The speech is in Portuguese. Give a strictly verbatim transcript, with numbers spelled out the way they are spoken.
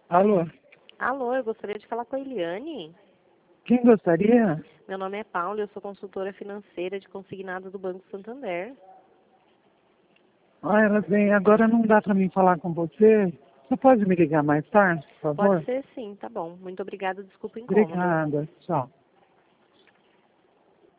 Alô? Alô, eu gostaria de falar com a Eliane. Quem gostaria? Meu nome é Paula, eu sou consultora financeira de consignado do Banco Santander. Ah, ela vem. Agora não dá para mim falar com você. Você pode me ligar mais tarde, por favor? Pode ser sim, tá bom. Muito obrigada, desculpa o incômodo. Obrigada. Tchau.